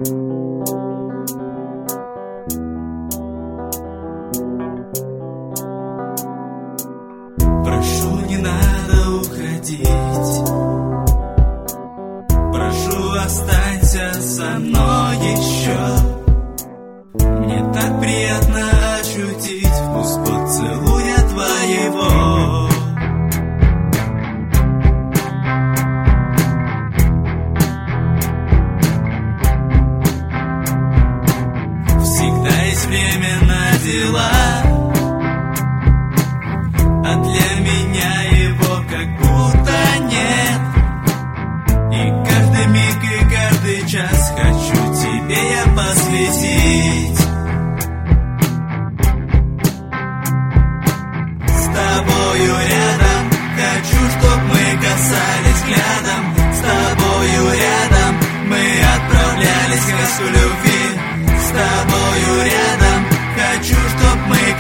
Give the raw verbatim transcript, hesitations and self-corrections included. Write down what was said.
Прошу, не надо уходить. Прошу, останься со мной еще. Мне так приятно ощутить вкус поцелуя твоего. Всегда есть время на дела, а для меня его как будто нет. И каждый миг и каждый час хочу тебе я посвятить. С тобою рядом, хочу, чтоб мы касались взглядом. С тобою рядом, мы отправлялись в сказку любви. С тобою рядом, хочу, чтоб мы